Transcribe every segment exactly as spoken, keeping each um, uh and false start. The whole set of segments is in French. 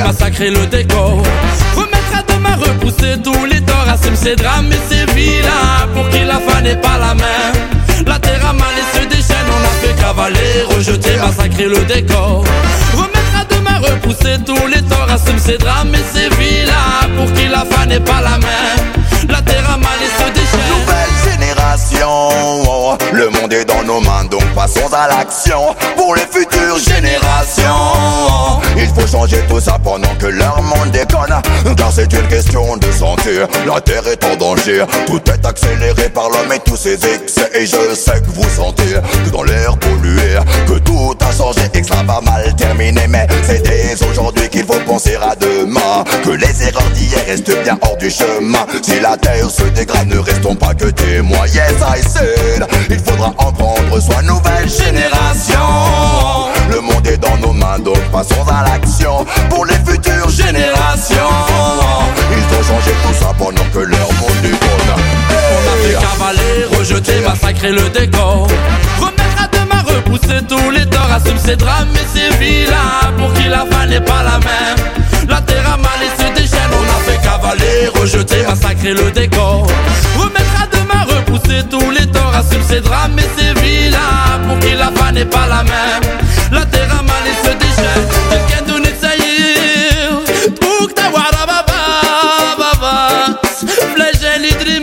massacrer le décor. Remettre à demain, repousser tous les torts, assume ses drames et ses vilains, pour qui la fin n'est pas la même. La terre a mal et se déchaîne, on a fait cavaler, rejeter, massacrer le décor. Remettre à demain, repousser tous les torts, assume ses drames et ses vilains, pour qui la fin n'est pas la même. La terre a mal et se déchaîne. Nouvelle génération, le monde est dans nos mains, donc passons à l'action. Pour les futures générations, il faut changer tout ça pendant que leur monde déconne. Car c'est une question de santé, la terre est en danger. Tout est accéléré par l'homme et tous ses excès. Et je sais que vous sentez que dans l'air pollué, que tout a changé et que ça va mal terminer. Mais c'est dès aujourd'hui qu'il faut penser à demain, que les erreurs d'hier restent bien hors du chemin. Si la terre se dégrade, ne restons pas que témoins. Yes, I said, il faudra en prendre soin, nouvelle génération. Le monde est dans nos mains, donc passons à l'action. Pour les futures générations, il faut changer tout ça pendant que leur monde déconne. On a fait cavaler, rejeter, massacrer le décor. Remettre à demain, repousser tous les torts, assume ses drames et ses vilains, pour qui la fin n'est pas la même. La terre a mal et se déchaîne, on a fait cavaler, rejeter, massacrer le décor. Remettre à demain, repousser tous les torts, assume ses drames et ses vilains, pour qui la fin n'est pas la même. La terre a mal et se déchaîne, quelqu'un donne de saillir, pour que ta wara baba baba, flèche les dream.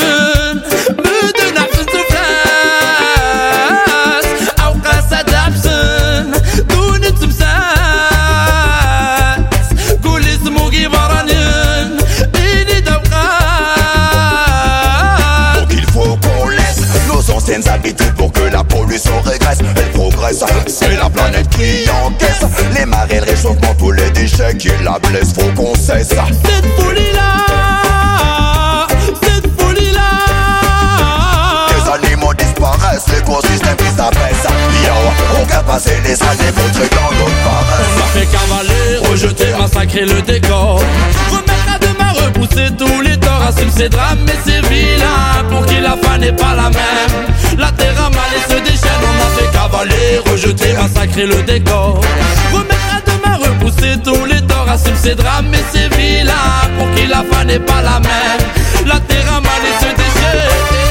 Habitudes pour que la pollution régresse, elle progresse, c'est la planète qui encaisse. Les marées, le réchauffement, tous les déchets qui la blessent, faut qu'on cesse. Cette folie là, cette folie là. Les animaux disparaissent, l'écosystème qui s'abaisse. Yo, on a passé les années montrées dans notre paresse. On a fait cavaler, rejeter, massacrer le décor. Remettre à demain, repousser tous les torts, assume ses drames et ses vilains, pour qui la fin n'est pas la même. La terre a mal et se déchaîne, on a fait cavaler, rejeter, massacrer le décor. Remettre à demain, repousser tous les torts, assume ses drames et ses vilains, pour qui la fin n'est pas la même. La terre a mal et se déchaîne.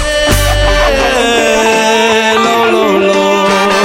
Non, non, non.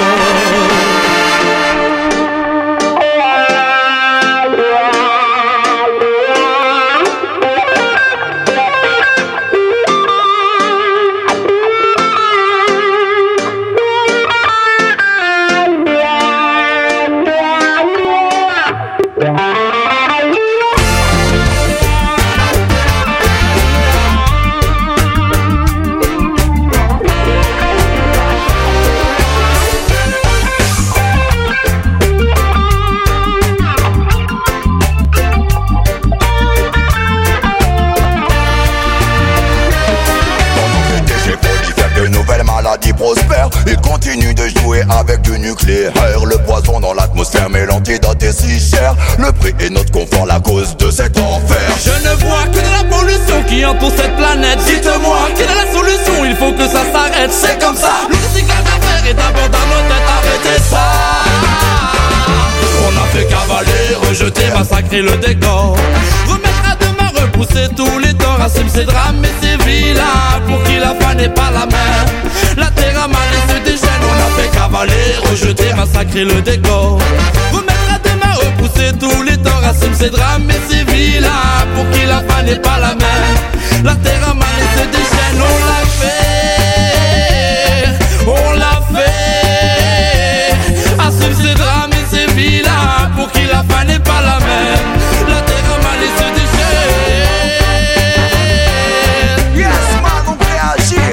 Prospère, il continue de jouer avec du nucléaire. Le poison dans l'atmosphère, mais l'antidote est si cher. Le prix est notre confort, la cause de cet enfer. Je ne vois que de la pollution qui entoure cette planète. Dites-moi, quelle est la solution? Il faut que ça s'arrête, c'est comme ça. Le recyclage d'affaires est d'abord dans nos têtes, arrêtez ça. On a fait cavaler, rejeter, massacrer le décor. Remettre à demain, repousser tous les torts, assume ses drames et ses vilains, pour qui la fin n'est pas la même. La terre a mal et se déchaîne, on a fait cavaler, rejeter, massacrer le décor. Remettre à demain, repousser tous les torts, assume ses drames et ses vilains, pour qui la fin n'est pas la même. La terre a mal et se déchaîne, on l'a fait, on l'a fait. Assume ses drames et ses vilains, pour qui la fin n'est pas la même. La terre a mal et se déchaîne. Yes, man, on peut agir.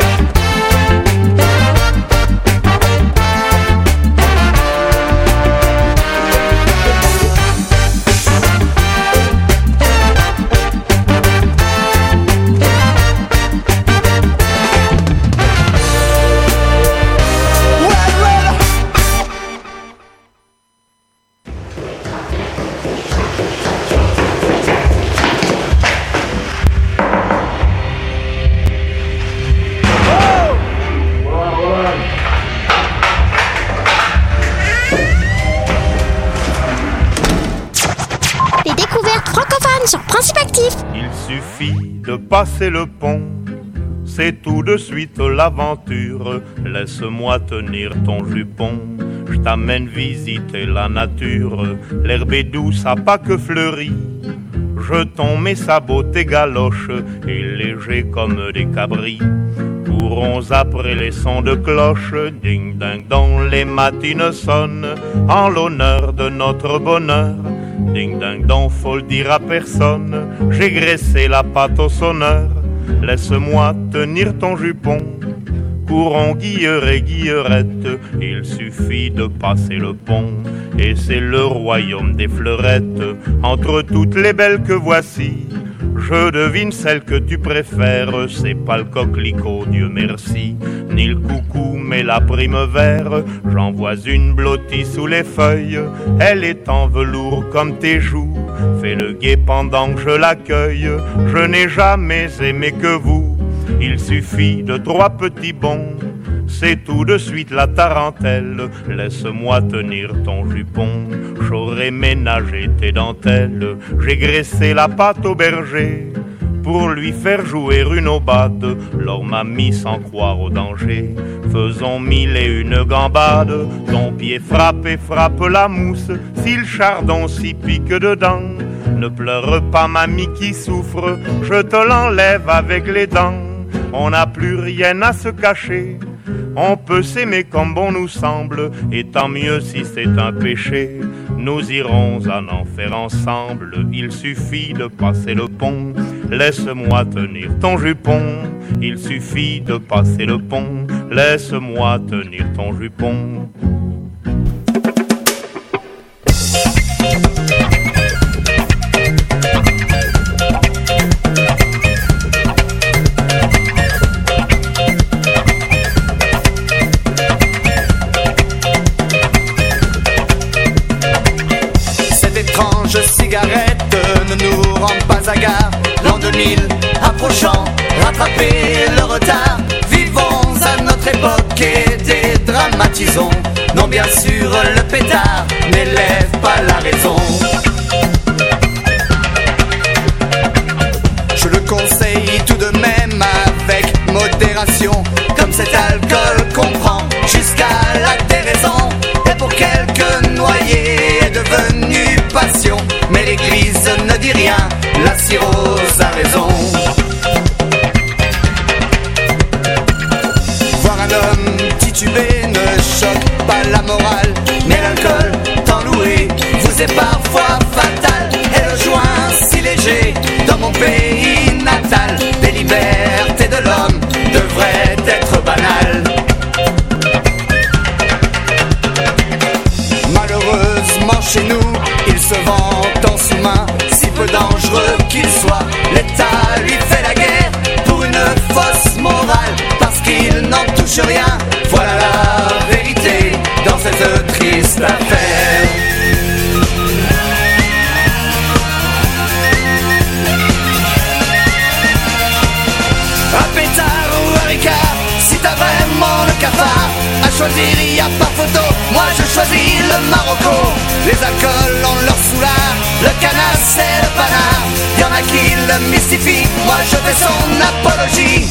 de passer le pont. C'est tout de suite l'aventure, laisse-moi tenir ton jupon. Je t'amène visiter la nature, l'herbe est douce à pas que fleurie. Jetons mes sabots, tes galoches, et légers comme des cabris. Courons après les sons de cloche, ding-ding dont les matines sonnent, en l'honneur de notre bonheur. Ding-ding dong, faut le dire à personne, j'ai graissé la pâte au sonneur. Laisse-moi tenir ton jupon. Courons guilleur et guillerette, il suffit de passer le pont. Et c'est le royaume des fleurettes, entre toutes les belles que voici. Je devine celle que tu préfères, c'est pas le coquelicot, Dieu merci, ni le coucou, mais la primevère. J'en vois une blottie sous les feuilles, elle est en velours comme tes joues. Fais le guet pendant que je l'accueille, je n'ai jamais aimé que vous. Il suffit de trois petits bonds, c'est tout de suite la tarentelle. Laisse-moi tenir ton jupon, j'aurais ménagé tes dentelles. J'ai graissé la pâte au berger pour lui faire jouer une aubade. L'or m'a mis sans croire au danger, faisons mille et une gambades. Ton pied frappe et frappe la mousse, si le chardon s'y pique dedans. Ne pleure pas mamie qui souffre, je te l'enlève avec les dents. On n'a plus rien à se cacher, on peut s'aimer comme bon nous semble, et tant mieux si c'est un péché. Nous irons en enfer ensemble, il suffit de passer le pont. Laisse-moi tenir ton jupon, il suffit de passer le pont. Laisse-moi tenir ton jupon. Cigarette ne nous rend pas à gare. L'an deux mille approchant, rattraper le retard. Vivons à notre époque et dédramatisons. Non bien sûr le pétard n'élève pas la raison. Je le conseille tout de même avec modération, comme cet alcool qu'on prend jusqu'à la déraison. Et pour quelques noyés est devenu passion, mais l'église ne dit rien, la cirrhose a raison. Voir un homme titubé ne choque pas la morale, mais l'alcool, tant loué, vous est parfois fatal. Et le joint si léger, dans mon pays natal, des libertés de l'homme devraient être banales. Malheureusement chez nous, il se vante en sous-main, si peu dangereux qu'il soit. L'État lui fait la guerre pour une fausse morale, parce qu'il n'en touche rien. Voilà la vérité dans cette triste affaire. Un pétard ou un ricard, si t'as vraiment le cafard, à choisir y a pas photo, moi je choisis le Marocco. Les alcools ont leur soulard, le canard c'est le panard. Y'en a qui le mystifient, moi je fais son apologie.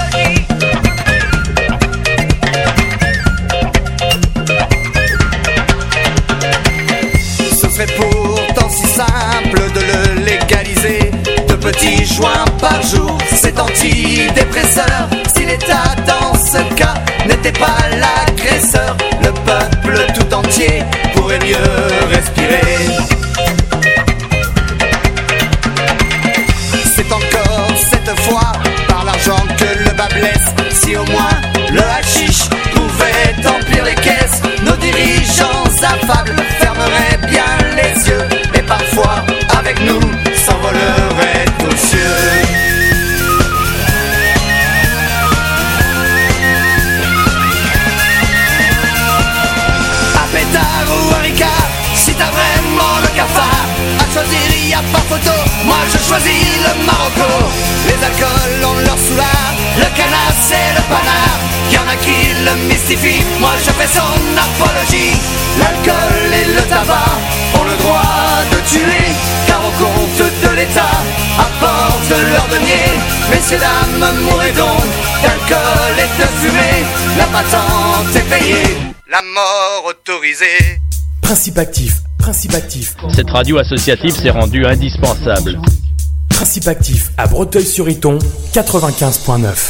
Ce serait pourtant si simple de le légaliser. De petits joints par jour, c'est antidépresseur. Si l'État dans ce cas n'était pas l'agresseur, le peuple tout entier pourrait mieux respirer. C'est encore cette fois par l'argent que le bas blesse. Si au moins le hashish pouvait emplir les caisses, nos dirigeants affables fermeraient bien les yeux, et parfois avec nous s'envoleraient aux cieux. Si t'as vraiment le cafard, à choisir y a pas photo, moi je choisis le Marocco. Les alcools ont leur soulard, le canard c'est le panard. Y'en a qui le mystifient, moi je fais son apologie. L'alcool et le tabac ont le droit de tuer, car au compte de l'État apporte leur denier. Messieurs, dames, mourrez donc d'alcool et de fumée. La patente est payée, la mort autorisée. Principe actif, principe actif. Cette radio associative s'est rendue indispensable. Principe actif à Breteuil-sur-Iton, quatre-vingt-quinze point neuf.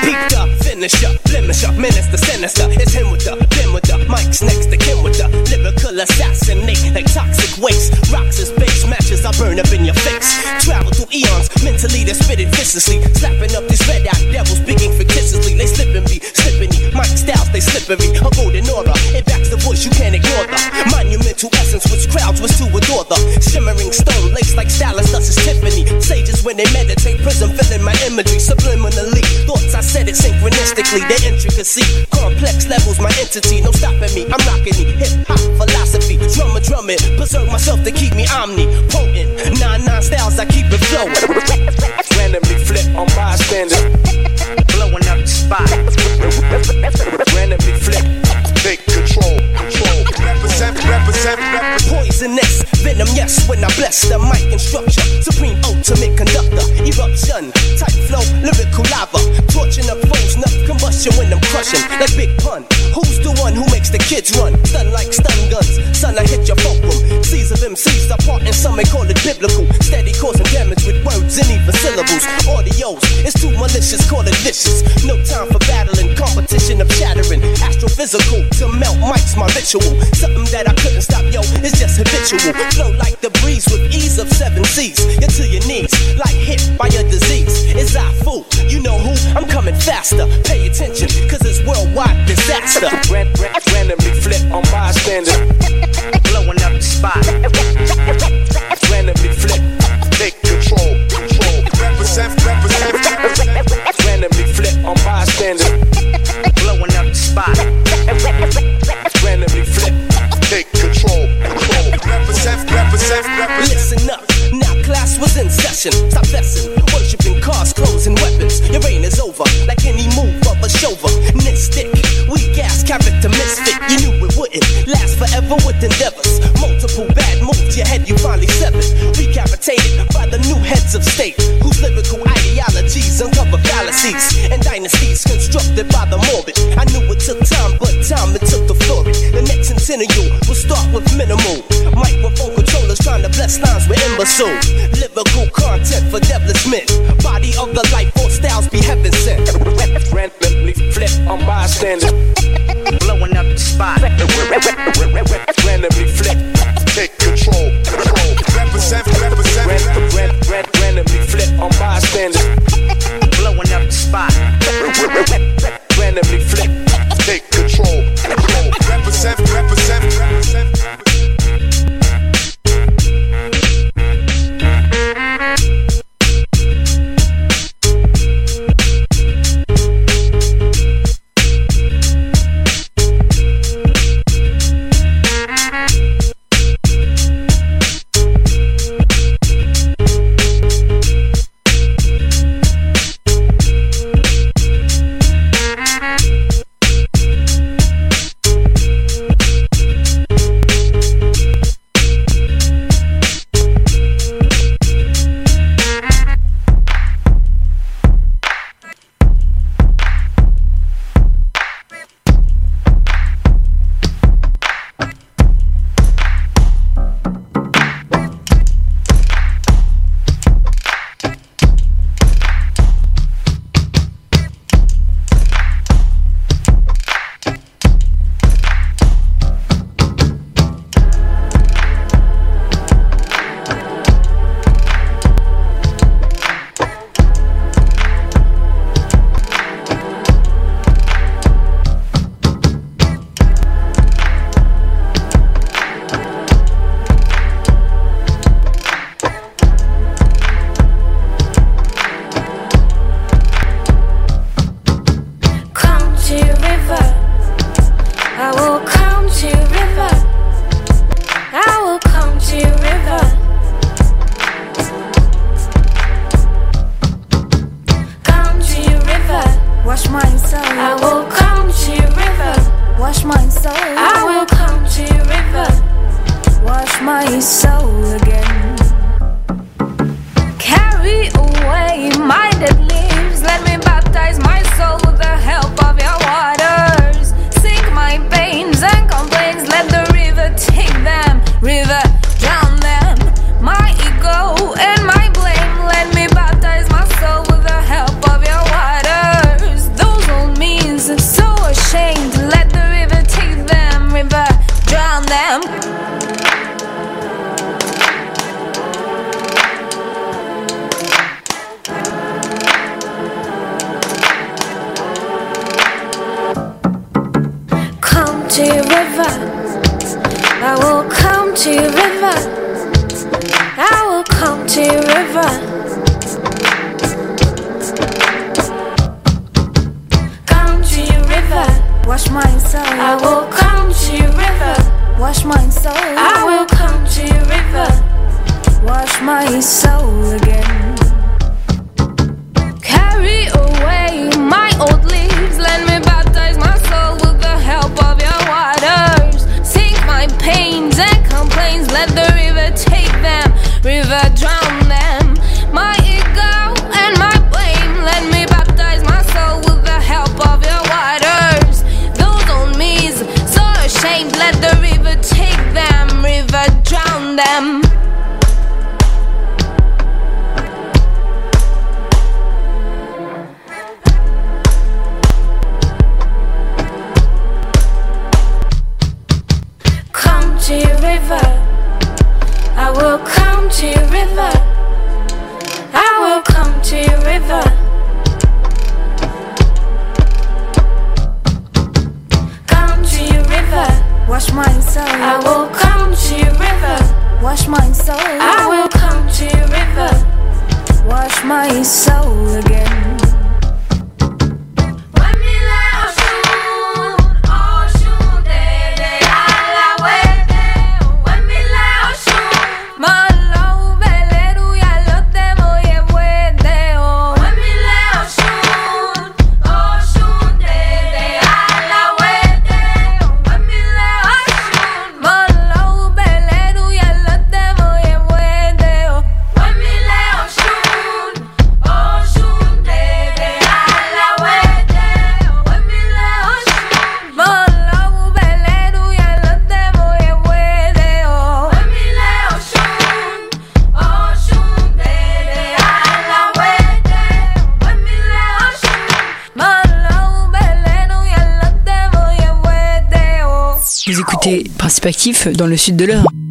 Peep the finisher, blemisher, minister, sinister. It's him with the, bin with the, Mike's next to Kim with the lyrical assassinate like toxic waste. Rocks is base matches, I burn up in your face. Travel through eons, mentally they spit it viciously. Slapping up these red eyed devils, speaking fictitiously. They slipping me, slipping me. Mike styles, they slippery. A golden aura, it backs the voice, you can't ignore the monumental essence which crowds was to adore the shimmering stone lace like stylist, thus is Tiffany. Sages when they meditate, prism filling my imagery subliminally. Thoughts I said it synchronistically, their intricacy, complex levels, my entity, no stopping me. I'm rocking the hip hop philosophy, drummer drumming, preserve myself to keep me omnipotent. Nine nine styles, I keep it flowing. Randomly flip on bystanders, blowing up the spot. Randomly flip, take control, control. Represent, represent, represent. Poisonous venom, yes, when I bless the mic and structure. Supreme ultimate conductor, eruption, type flow, lyrical lava. Torching up foes, enough combustion when I'm crushing. Like Big Pun, who's the one who makes the kids run? Stun like stun guns, son, I hit your fulcrum. Seas of M Cs apart and some may call it biblical. Steady causing damage with words and even syllables. Audios, it's too malicious, call it vicious. No time for battling, competition of shattering. Astrophysical, to melt mics, my ritual. Something that I couldn't stop, yo, it's just habitual. Flow like the breeze with ease of seven seas. You're to your knees, like hit by a disease. It's I fool, you know who? I'm coming faster. Pay attention, cause it's worldwide disaster. Ran, ran, randomly flip on bystanders, blowing up the spot. Randomly flip, take control, control. Represent, represent, represent. Randomly flip on bystanders, blowing up the spot. Randomly flip, take control, control. Represent, represent, represent. Listen up, now class was in session. Stop fessing, worshipping cars, clothes, and weapons. Your reign is over, like any move of a chauvinistic. Weak ass character misfit, you knew it wouldn't last forever with endeavors. Multiple bad moves, your head you finally severed. Recapitated by the new heads of state, whose lyrical ideologies uncover fallacies and dynasties constructed by the morbid. I knew it took time, but time it took to flourish. The next centennial will start with minimal microphone controllers trying to bless lines with imbecile lyrical content for devilish men. Body of the life force styles be heaven sent. Randomly flip on bystanders, blowing up the spot. Randomly flip, take control, control. Represent, represent. Ran, ran, ran, randomly flip on bystanders, blowing up the spot. Randomly flip, take control, control. Represent, represent, represent. to your river. I will come to your river. I will come to your river. Come to your river. Wash my soul. I will come to your river. Wash my soul. I will come to your river. Wash my soul again. Carry away my old leaves. Let me baptize my soul with the help of your waters. Sink my pains and complaints. Let the river take them. River drown them. My ego and my blame. Let me baptize my soul with the help of your waters. Those on me's so ashamed. Let the river take them. River drown them. To your river, I will come to your river. I will come to your river. Come to your river, wash my soul. I will come to your river, wash my soul. I will come to your river, wash my soul again. Vous écoutez Principe Actif dans le sud de l'Eure.